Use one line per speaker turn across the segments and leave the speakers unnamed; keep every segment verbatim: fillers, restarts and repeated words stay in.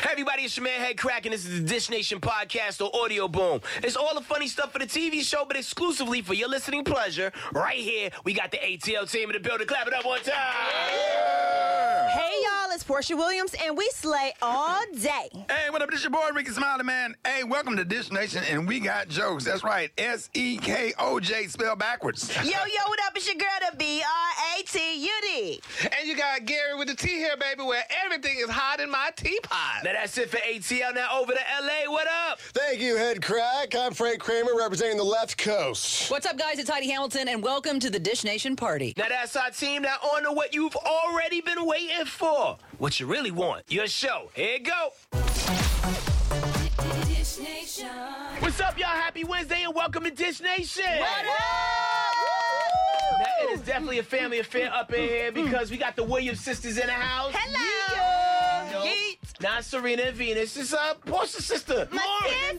Hey everybody, it's your man Head Crack, and this is the Dish Nation podcast or Audio Boom. It's all the funny stuff for the T V show, but exclusively for your listening pleasure. Right here, we got the A T L team in the building. Clap it up one time.
Yeah. Hey y'all, it's Portia Williams, and we slay all day.
Hey, what up? This your boy Ricky Smiley, man. Hey, welcome to Dish Nation, and we got jokes. That's right, S E K O J spelled backwards.
Yo, yo, what up? It's your girl, the B R A T U D.
And you got Gary with the T here, baby, where everything is hot in my teapot.
Now that's it for A T L. Now over to L A. What up?
Thank you, Head Crack. I'm Frank Kramer, representing the left coast.
What's up, guys? It's Heidi Hamilton, and welcome to the Dish Nation party.
Now that's our team. Now on to what you've already been waiting for. What you really want. Your show. Here you go.
Dish Nation.
What's up, y'all? Happy Wednesday and welcome to Dish Nation.
What up?
Now, it is definitely a family affair up in here because we got the Williams sisters in the house.
Hello.
You know,
Yeet.
not Serena and Venus. It's uh, Portia's sister.
My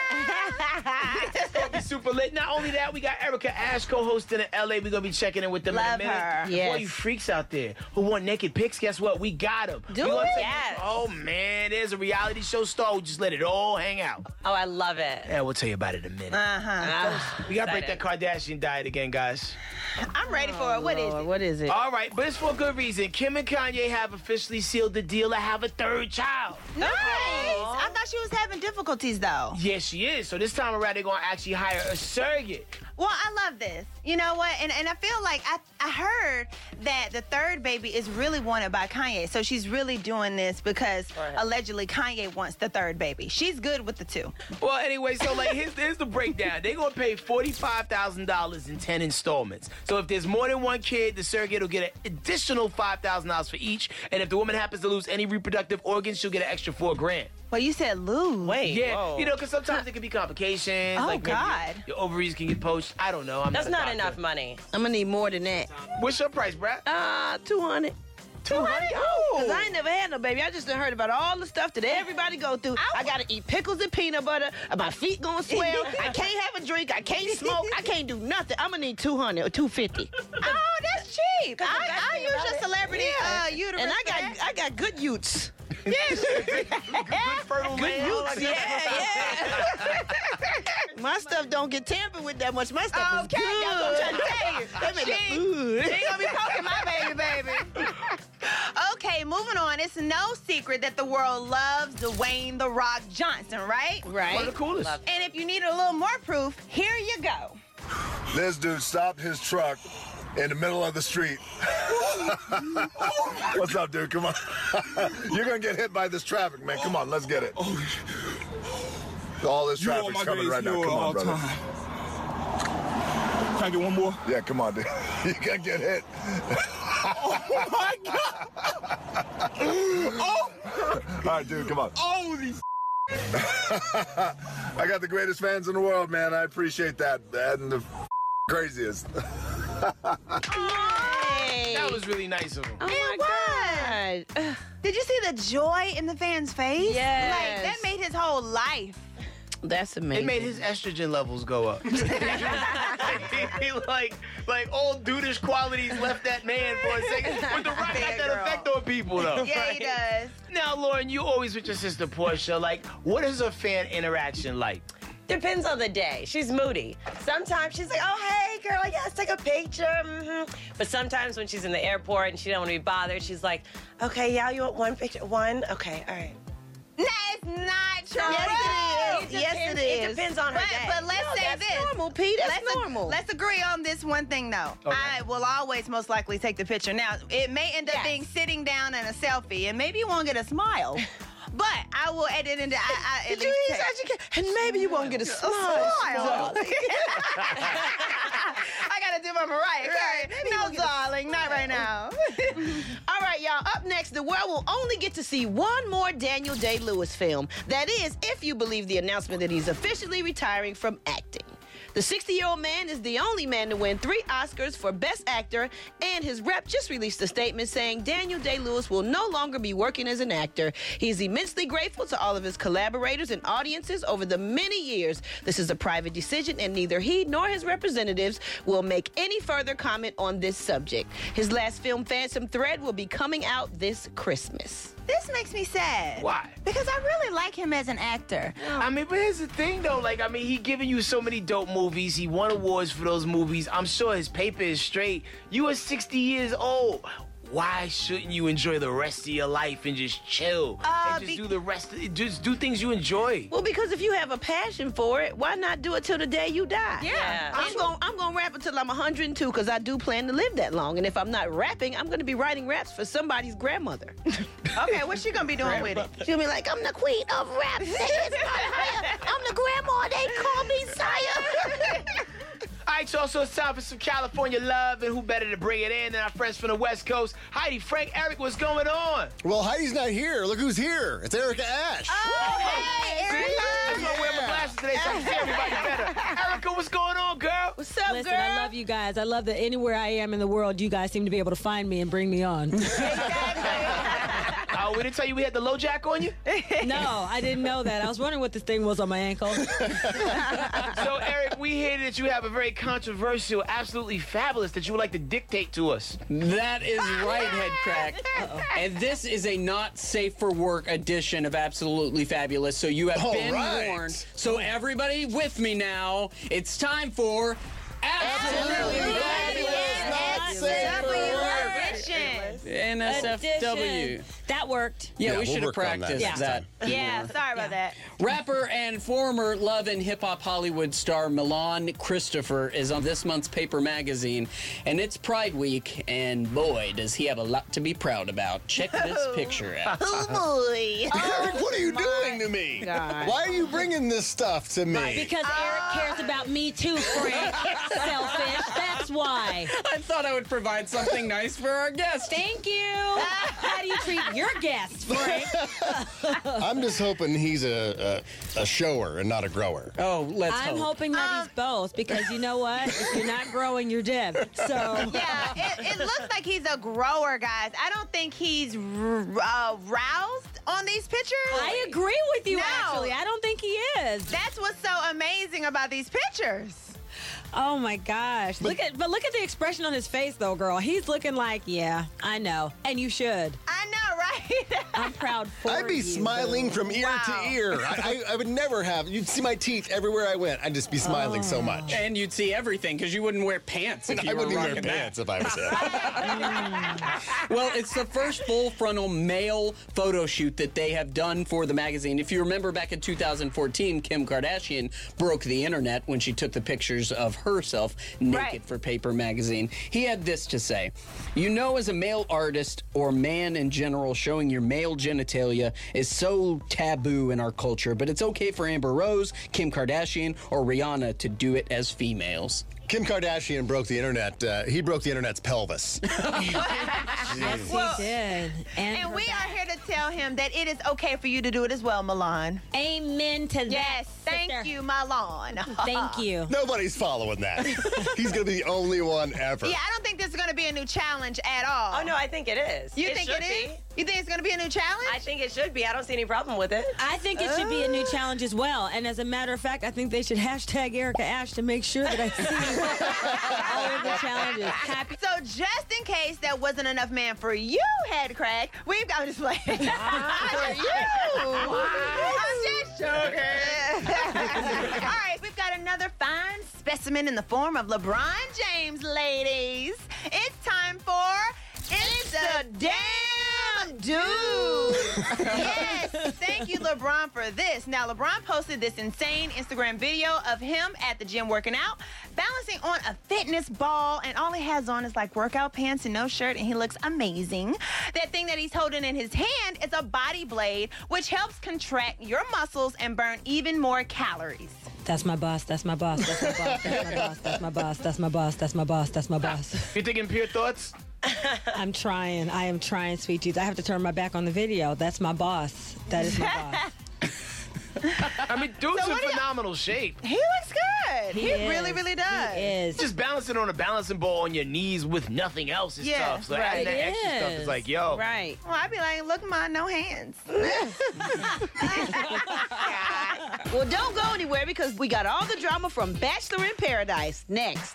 sister.
It's gonna be super lit. Not only that, we got Erica Ash co-hosting in L A. We're gonna be checking in with them
Love
in a minute.
her.
For
Yes.
all you freaks out there who want naked pics, guess what? We got them.
Do
we gonna
it?
take-
Yes.
Oh man, there's a reality show star who just let it all hang out.
Oh, I love it.
Yeah, we'll tell you about it in a minute.
Uh-huh.
we gotta break that Kardashian diet again, guys.
I'm ready for it. What is it?
What is it?
All right, but it's for a good reason. Kim and Kanye have officially sealed the deal to have a third child.
Nice. I thought she was having difficulties, though.
Yes, she is. So this time around, they're going to actually hire a surrogate.
Well, I love this. You know what? And and I feel like I, I heard that the third baby is really wanted by Kanye. So she's really doing this because allegedly Kanye wants the third baby. She's good with the two.
Well, anyway, so like here's, here's the breakdown. They're going to pay forty-five thousand dollars in ten installments. So if there's more than one kid, the surrogate will get an additional five thousand dollars for each. And if the woman happens to lose any reproductive organs, she'll get an extra four grand.
Well, you said lose.
Wait.
Yeah,
whoa.
you know, because sometimes there can be complications.
Oh,
like maybe
God.
Your, your ovaries can get poached. I don't know. I'm
That's
not, a
not
doctor.
enough money.
I'm gonna need more than that.
What's your price, Brad?
Uh, two hundred.
two hundred
Cause I ain't never had no baby. I just done heard about all the stuff that everybody go through. I gotta eat pickles and peanut butter. My feet gonna swell. I can't have a drink. I can't smoke. I can't do nothing. I'm gonna need two hundred or two fifty.
Oh, that's cheap. I, I use your celebrity uh, uterus.
And I
for
got
that.
I got good utes.
Good fertile land.
Utes, yeah, yeah. My stuff don't get tampered with that much. My stuff
Okay,
is good.
that's what I'm trying to tell you.
That made
She-
it good.
She ain't gonna be poking my baby, baby. Okay, moving on. It's no secret that the world loves Dwayne The Rock Johnson, right?
Right.
One of the coolest.
And if you need a little more proof, here you go.
This dude stopped his truck in the middle of the street. What's up, dude? Come on. You're going to get hit by this traffic, man. Come on, let's get it. All this
You on
traffic's
my
coming
greatest
right now.
mule
Come
of
on,
all
brother.
time. Can I get one more?
Yeah, come on, dude. You're going to get hit.
Oh my God! Oh!
All right, dude, come on.
Oh, these.
I got the greatest fans in the world, man. I appreciate that. And the craziest.
That was really nice of him.
Oh my God.
Did you see the joy in the fan's face?
Yes.
Like, that made his whole life.
That's amazing.
It made his estrogen levels go up. like, like old dudeish qualities left that man for a second. But the rock got
Bad
that
girl.
effect on people, though.
Yeah, he does.
Now, Lauren, you always with your sister Portia. Like, what is a fan interaction like?
Depends on the day. She's moody. Sometimes she's like, oh, hey, girl, yes, take a picture. Mm-hmm. But sometimes when she's in the airport and she don't want to be bothered, she's like, okay, yeah, you want one picture? One? Okay, all right.
No, it's not true.
Yes, it is.
It
Yes,
depends-
it is.
It depends on her
But,
day.
but let's
No,
say
that's
this.
normal, P. That's
let's
normal.
let's agree on this one thing, though. I will always most likely take the picture. Now, it may end up
Yes.
being sitting down and a selfie, and maybe you won't get a smile, but I will edit into. I, I, at
Did you
least
eat
take-
such a kid? And maybe you won't get a smile.
smile. I gotta do my Mariah Carey. No, darling, not right now.
All right, y'all. Up next, the world will only get to see one more Daniel Day-Lewis film. That is, if you believe the announcement that he's officially retiring from acting. The sixty-year-old man is the only man to win three Oscars for Best Actor, and his rep just released a statement saying Daniel Day-Lewis will no longer be working as an actor. He's immensely grateful to all of his collaborators and audiences over the many years. This is a private decision, and neither he nor his representatives will make any further comment on this subject. His last film, Phantom Thread, will be coming out this Christmas.
This makes me sad.
Why?
Because I really like him as an actor.
I mean, but here's the thing, though. Like, I mean, he giving you so many dope movies. He won awards for those movies. I'm sure his paper is straight. You are sixty years old. Why shouldn't you enjoy the rest of your life and just chill
Uh,
and just
be-
do the rest? Of, just do things you enjoy.
Well, because if you have a passion for it, why not do it till the day you die?
Yeah.
I'm going I'm going to rap until I'm one hundred and two because I do plan to live that long. And if I'm not rapping, I'm going to be writing raps for somebody's grandmother.
Okay, what's she gonna be doing with it?
She'll be like, I'm the queen of rap. I'm the grandma. They call me sire.
All right, y'all, so it's time for some California love, and who better to bring it in than our friends from the West Coast? Heidi, Frank, Eric, what's going on?
Well, Heidi's not here. Look who's here. It's Erica Ash.
Oh, hey, Erica.
I'm gonna wear my glasses today so I can see everybody better. Erica, what's going on, girl?
What's up,
Listen,
girl?
I love you guys. I love that anywhere I am in the world, you guys seem to be able to find me and bring me on.
Oh, we didn't tell you we had the low jack on you?
No, I didn't know that. I was wondering what this thing was on my ankle.
So, Eric, we hear that you have a very controversial, absolutely fabulous that you would like to dictate to us.
That is right, Head Crack. Uh-oh. And this is a not safe for work edition of Absolutely Fabulous. So you have
All
been
right.
warned. So everybody with me now. It's time for Absolutely,
Absolutely
Fabulous.
Not safe for work.
N S F W.
Edition. That worked.
Yeah,
Yeah,
we
we'll
should have
work on that
practiced
next
that.
time.
Yeah, sorry about that.
Rapper and former Love and Hip Hop Hollywood star Milan Christopher is on this month's Paper Magazine, and it's Pride Week, and boy, does he have a lot to be proud about. Check this picture out.
Oh, boy.
Eric, what are you doing to me?
God.
Why are you bringing this stuff to me?
Because Eric cares about me too, Frank. Selfish. That's why.
I thought I would provide something nice for our guest.
Thank you. How do you treat your guests, Frank?
I'm just hoping he's a, a, a shower and not a grower.
Oh, let's
I'm
hope.
hoping that he's both because you know what? If you're not growing, you're dead. So
Yeah, it, it looks like he's a grower, guys. I don't think he's r- uh, roused on these pictures.
I agree with you.
No.
Actually, I don't think he is.
That's what's so amazing about these pictures.
Oh my gosh! Look at but look at the expression on his face, though, girl. He's looking like, yeah, I know, and you should.
I know, right?
I'm proud for you.
I'd be smiling
boo.
from ear
Wow.
to ear. I, I, I would never have. You'd see my teeth everywhere I went. I'd just be smiling so much.
And you'd see everything because you wouldn't wear pants if you
I
were
wouldn't even wear
rocking that.
pants if I was him.
Well, it's the first full frontal male photo shoot that they have done for the magazine. If you remember back in two thousand fourteen, Kim Kardashian broke the internet when she took the pictures of herself naked
Right.
for Paper Magazine. He had this to say: "You know, as a male artist or man in general, showing your male genitalia is so taboo in our culture, but it's okay for Amber Rose, Kim Kardashian, or Rihanna to do it as females."
Kim Kardashian broke the internet. Uh, he broke the internet's pelvis.
Yes,
Well,
he did. And,
And
her
we
back.
are here to tell him that it is okay for you to do it as well, Milan.
Amen to that.
Yes, thank
sister.
you, Milan.
Thank you.
Nobody's following that. He's going to be the only one ever.
Yeah, I don't think this is going to be a new challenge at all.
Oh, no, I think it is.
You
it
think
should
it is?
be.
You think it's going to be a new challenge?
I think it should be. I don't see any problem with it.
I think it should be a new challenge as well. And as a matter of fact, I think they should hashtag Erica Ash to make sure that I see all of the challenges. Happy.
So just in case that wasn't enough man for you, head crack, we've got to play for you. I'm just joking. All right, we've got another fine specimen in the form of LeBron James, ladies. It's time for It's a Damn Dude. Yes, thank you, LeBron, for this. Now, LeBron posted this insane Instagram video of him at the gym working out, balancing on a fitness ball, and all he has on is like workout pants and no shirt, and he looks amazing. That thing that he's holding in his hand is a body blade, which helps contract your muscles and burn even more calories.
That's my boss. That's my boss. That's my boss. That's my boss. That's my boss. That's my boss. That's my boss. That's my boss.
You thinking pure thoughts?
I'm trying. I am trying, sweet Jesus. I have to turn my back on the video. That's my boss. That is my boss.
I mean, dude's
So
in
what do you-
phenomenal shape.
He looks good. good. He,
He
really,
is.
really does.
He is.
Just balancing on a balancing ball on your knees with nothing else is
Yeah,
tough. So
right.
adding that
It
extra stuff
is.
is like, yo.
Right.
Well, I'd be like, look, mine, no hands.
Well, don't go anywhere because we got all the drama from Bachelor in Paradise next.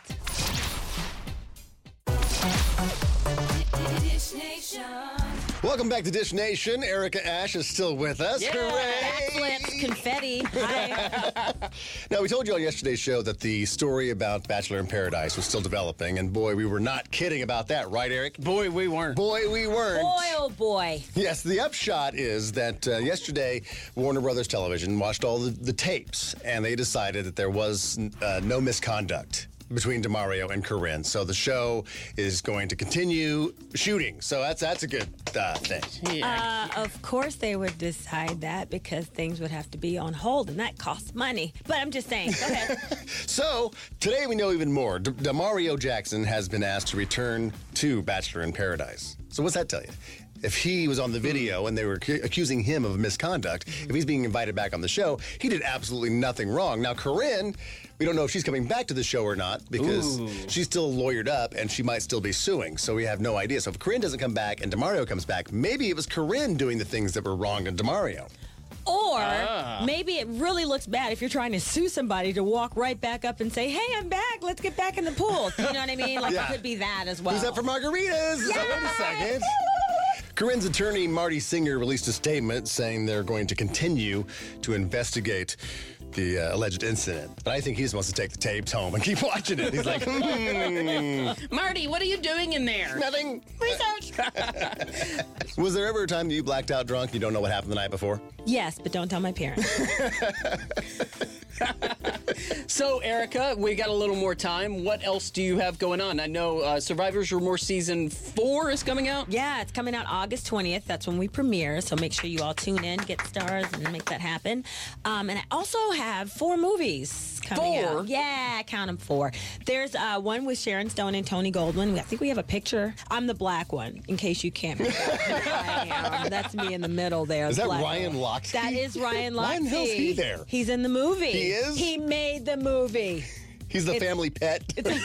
Welcome back to Dish Nation. Erica Ash is still with us. Hooray!
Backflips, confetti. Hi.
Now, we told you on yesterday's show that the story about Bachelor in Paradise was still developing, and boy, we were not kidding about that, right, Eric?
Boy, we weren't.
Boy, we weren't.
Boy, oh boy.
Yes, the upshot is that uh, yesterday, Warner Brothers Television watched all the, the tapes, and they decided that there was uh, no misconduct between DeMario and Corinne. So the show is going to continue shooting. So that's that's a good uh, thing.
Uh, of course they would decide that because things would have to be on hold, and that costs money. But I'm just saying, go ahead.
So today we know even more. D- DeMario Jackson has been asked to return to Bachelor in Paradise. So what's that tell you? If he was on the video and they were ac- accusing him of misconduct, if he's being invited back on the show, he did absolutely nothing wrong. Now, Corinne, we don't know if she's coming back to the show or not because
Ooh.
she's still lawyered up and she might still be suing. So we have no idea. So if Corinne doesn't come back and DeMario comes back, maybe it was Corinne doing the things that were wrong to DeMario.
Or
Ah.
maybe it really looks bad if you're trying to sue somebody to walk right back up and say, hey, I'm back. Let's get back in the pool. You know what I mean? Like,
Yeah.
it could be that as well.
Who's up for margaritas? So wait a second. Corinne's attorney, Marty Singer, released a statement saying they're going to continue to investigate the uh, alleged incident. But I think he just wants to take the tapes home and keep watching it. He's like, hmm.
Marty, what are you doing in there?
Nothing.
Research.
Was there ever a time that you blacked out drunk and you don't know what happened the night before?
Yes, but don't tell my parents.
So, Erica, we got a little more time. What else do you have going on? I know uh, Survivor's Remorse Season four is coming out.
Yeah, it's coming out August twentieth. That's when we premiere. So make sure you all tune in, get stars, and make that happen. Um, and I also have four movies coming
Four?
out. Yeah, count them four. There's uh, one with Sharon Stone and Tony Goldwyn. I think we have a picture. I'm the black one, in case you can't make out who I am. That's me in the middle there.
Is
the
that
black
Ryan
one.
Lochte?
That is Ryan Lochte.
Why in the hell's he there?
He's in the movie.
He is?
He made the movie.
He's the
It's-
family pet.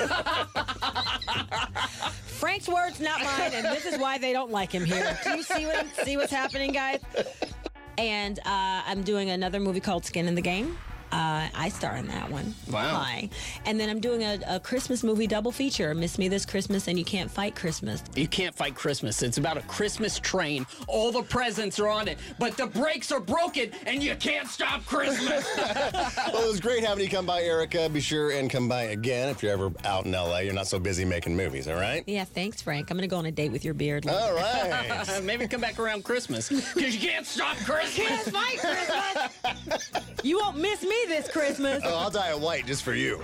Frank's words, not mine, and this is why they don't like him here. Do you see what see what's happening, guys? And uh, I'm doing another movie called Skin in the Game. Uh, I star in that one.
Wow.
Hi. And then I'm doing a, a Christmas movie double feature, Miss Me This Christmas and You Can't Fight Christmas.
You can't fight Christmas. It's about a Christmas train. All the presents are on it, but the brakes are broken and you can't stop Christmas.
Well, it was great having you come by, Erica. Be sure and come by again if you're ever out in L A. You're not so busy making movies, all right?
Yeah, thanks, Frank. I'm going to go on a date with your beard.
All right.
Maybe come back around Christmas because you can't stop Christmas.
Fight Christmas! You won't miss me this Christmas.
Oh, I'll dye it white just for you.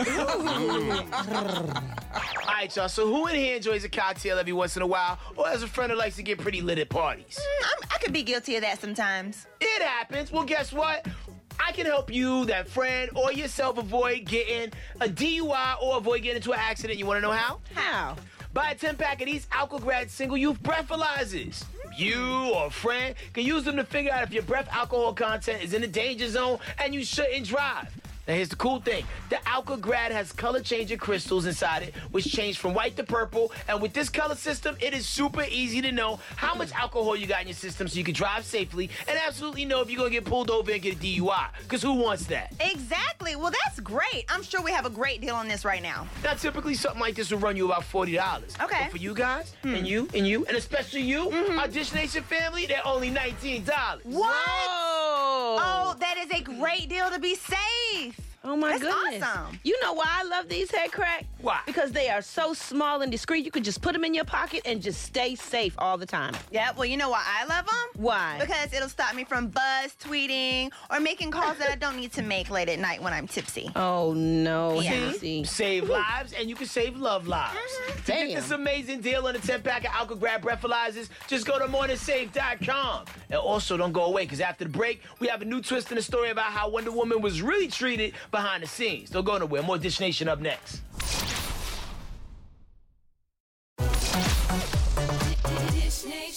All right, y'all. So who in here enjoys a cocktail every once in a while, or has a friend that likes to get pretty lit at parties?
I'm, I could be guilty of that sometimes.
It happens. Well, guess what? I can help you, that friend, or yourself avoid getting a D U I or avoid getting into an accident. You want to know how?
How?
Buy a ten pack of these Alcograd single use breathalyzers. You or a friend can use them to figure out if your breath alcohol content is in the danger zone and you shouldn't drive. Now here's the cool thing. The Alcograd has color-changing crystals inside it, which change from white to purple. And with this color system, it is super easy to know how much alcohol you got in your system so you can drive safely and absolutely know if you're going to get pulled over and get a D U I. Because who wants that?
Exactly. Well, that's great. I'm sure we have a great deal on this right now.
Now, typically, something like this will run you about forty dollars.
Okay.
But for you guys, and you, and you, and especially you, our Dish Nation family, they're only nineteen dollars.
What?
Whoa.
Oh, that is a great deal to be safe.
Oh my
That's
goodness.
awesome.
You know why I love these head crack?
Why?
Because they are so small and discreet. You can just put them in your pocket and just stay safe all the time.
Yeah, well, you know why I love them?
Why?
Because it'll stop me from buzz tweeting or making calls that I don't need to make late at night when I'm tipsy.
Oh no,
Yeah.
Hennessy.
Save lives, and you can save love lives. To
Damn.
get this amazing deal on a ten pack of Alcograd breathalyzers, just go to morning safe dot com. And also, don't go away, because after the break, we have a new twist in the story about how Wonder Woman was really treated behind the scenes. Don't go nowhere. More Dish Nation up next.
Dish Nation.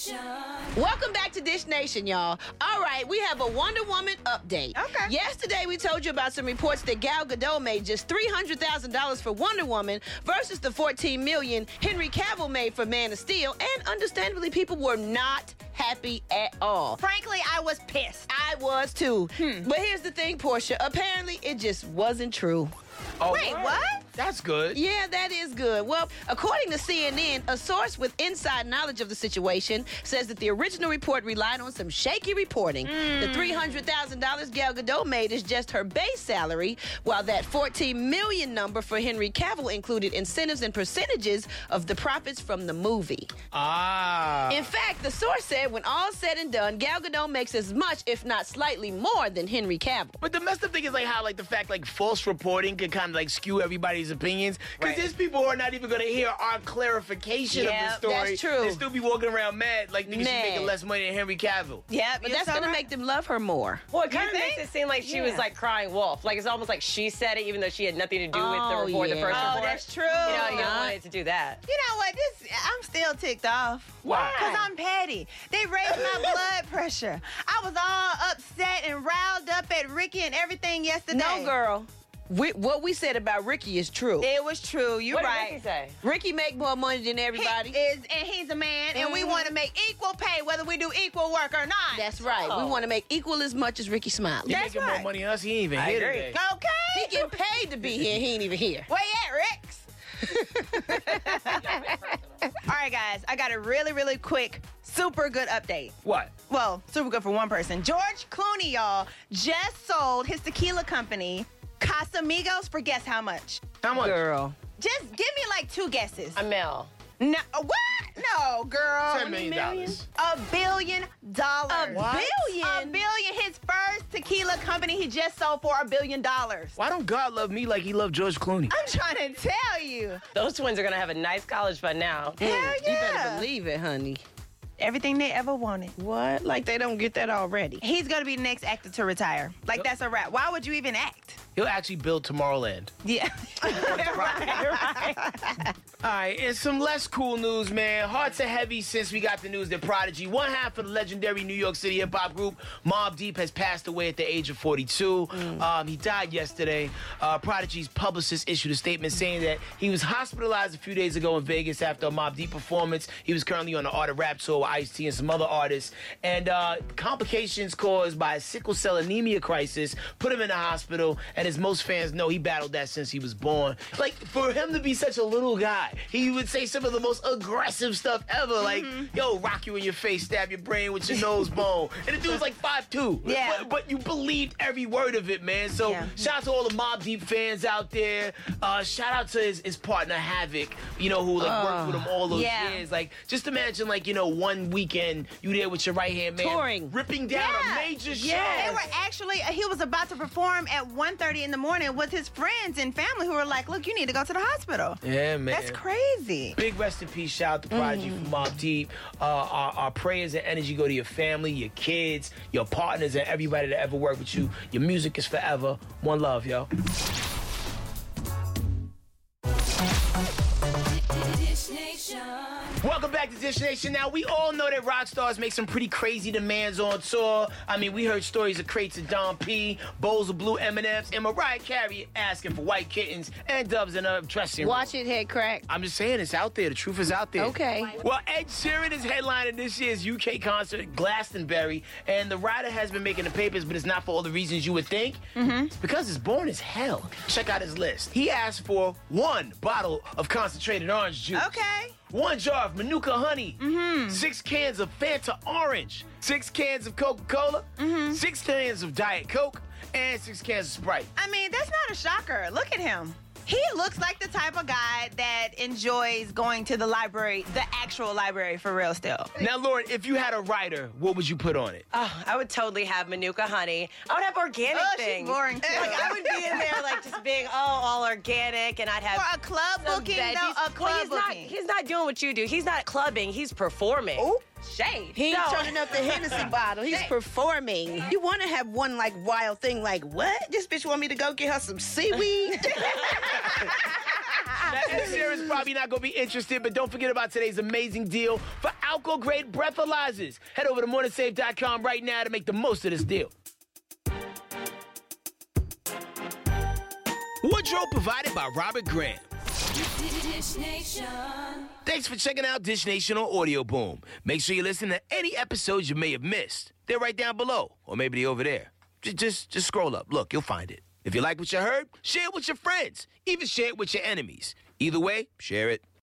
Welcome back to Dish Nation, y'all. All right, we have a Wonder Woman update.
Okay.
Yesterday, we told you about some reports that Gal Gadot made just three hundred thousand dollars for Wonder Woman versus the fourteen million dollars Henry Cavill made for Man of Steel, and understandably, people were not happy at all.
Frankly, I was pissed.
I was too. Hmm. But here's the thing, Portia. Apparently, it just wasn't true.
Oh,
Wait, what?
That's good.
Yeah, that is good. Well, according to C N N, a source with inside knowledge of the situation says that the original report relied on some shaky reporting. Mm. The three hundred thousand dollars Gal Gadot made is just her base salary, while that fourteen million dollars number for Henry Cavill included incentives and percentages of the profits from the movie.
Ah.
In fact, the source said when all said and done, Gal Gadot makes as much, if not slightly more, than Henry Cavill.
But the messed up thing is like how like the fact like false reporting can kind of like skew everybody's opinions, because
Right.
there's people who are not even going to hear our clarification
Yeah,
of the story.
that's true.
They still be walking around mad like niggas, she
Mad.
making less money than Henry Cavill.
Yeah,
But that's going to make them love her more.
Well, it kind
You
of makes
think?
it seem like she was
Yeah.
like crying wolf. Like it's almost like she said it, even though she had nothing to do with the
Oh,
report, the
yeah.
first
Oh,
report.
that's true.
You know, you don't
Not.
want it to do that.
You know what? This I'm still ticked off.
Why?
Because I'm petty. They raised my blood pressure. I was all upset and riled up at Ricky and everything yesterday.
No, girl. We, what we said about Ricky is true.
It was true. You're
What did
right.
Ricky say?
Ricky make more money than everybody.
He is, and he's a man, and we
Mhm.
want to make equal pay whether we do equal work or not.
That's right.
Oh.
We want to make equal as much as Ricky Smiley.
He
That's
making more
right.
money than us. He ain't even
I
here
agree.
today.
Okay.
He getting paid to be here. He ain't even here.
Where you at, Rex? All right, guys. I got a really, really quick, super good update.
What?
Well, super good for one person. George Clooney, y'all, just sold his tequila company, Casamigos, for guess how much?
How much?
Girl.
Just give me like two guesses.
A mill.
No, what? No, girl.
Ten million dollars.
A billion dollars.
A What? billion?
A billion. His first tequila company he just sold for a billion dollars.
Why don't God love me like he loved George Clooney?
I'm trying to tell you.
Those twins are gonna have a nice college fund now.
Hell yeah.
You better believe it, honey.
Everything they ever wanted.
What? Like they don't get that already.
He's gonna be the next actor to retire. Like that's a wrap. Why would you even act?
He'll actually build Tomorrowland.
Yeah. right, right.
All right, and some less cool news, man. Hearts are heavy since we got the news that Prodigy, one half of the legendary New York City hip-hop group Mobb Deep, has passed away at the age of forty-two. Mm. Um, he died yesterday. Uh, Prodigy's publicist issued a statement saying that he was hospitalized a few days ago in Vegas after a Mobb Deep performance. He was currently on the Art of Rap tour with Ice-T and some other artists. And uh, complications caused by a sickle cell anemia crisis put him in the hospital. And as most fans know, he battled that since he was born. Like, for him to be such a little guy, he would say some of the most aggressive stuff ever. Like,
Mm-hmm.
yo, rock you in your face, stab your brain with your nose bone. And the dude was like five two.
Yeah.
But, but you believed every word of it, man. So
Yeah.
shout out to all the Mobb Deep fans out there. Uh, shout out to his, his partner, Havoc, you know, who like worked with him all those
Yeah.
years. Like, just imagine, like, you know, one weekend, you there with your right-hand man.
Touring.
Ripping down
Yeah.
a major show.
They were actually, he was about to perform at one thirty in the morning with his friends and family who were like, look, you need to go to the hospital.
Yeah, man.
That's crazy.
Big rest in peace. Shout out to Prodigy
Mm.
from Mobb Deep. Uh, our, our prayers and energy go to your family, your kids, your partners, and everybody that ever worked with you. Your music is forever. One love, yo. Welcome back to Dish Nation. Now, we all know that rock stars make some pretty crazy demands on tour. I mean, we heard stories of crates of Don P, bowls of blue M and M's, and Mariah Carey asking for white kittens and doves in a dressing room.
Watch it, head crack.
I'm just saying, it's out there. The truth is out there.
Okay.
Well, Ed Sheeran is headlining this year's U K concert, Glastonbury, and the rider has been making the papers, but it's not for all the reasons you would think. Mm-hmm. It's because it's boring as hell. Check out his list. He asked for one bottle of concentrated orange juice.
Okay.
One jar of Manuka honey. Mm-hmm. Six cans of Fanta orange. Six cans of Coca-Cola. Mm-hmm. Six cans of Diet Coke. And six cans of Sprite.
I mean, that's not a shocker. Look at him. He looks like the type of guy that enjoys going to the library, the actual library for real still.
Now, Lauren, if you had a rider, what would you put on it?
Oh, I would totally have Manuka honey. I would have organic
Oh, she's
things.
boring, too.
Like I would be in there like just being oh all organic, and I'd have
For a club
some
booking,
veggies.
though, a
Well,
club
he's not.
booking.
He's not doing what you do. He's not clubbing. He's performing.
Oh.
Shade.
He ain't
No.
turning up the Hennessy bottle. He's performing. You want to have one like wild thing like, what? This bitch want me to go get her some seaweed?
Now, Ed Sheeran's probably not going to be interested, but don't forget about today's amazing deal for alcohol-grade breathalyzers. Head over to morning save dot com right now to make the most of this deal. Wardrobe provided by Robert Graham.
Dish Nation.
Thanks for checking out Dish Nation on Audio Boom. Make sure you listen to any episodes you may have missed. They're right down below, or maybe they're over there. Just, just, just scroll up. Look, you'll find it. If you like what you heard, share it with your friends. Even share it with your enemies. Either way, share it.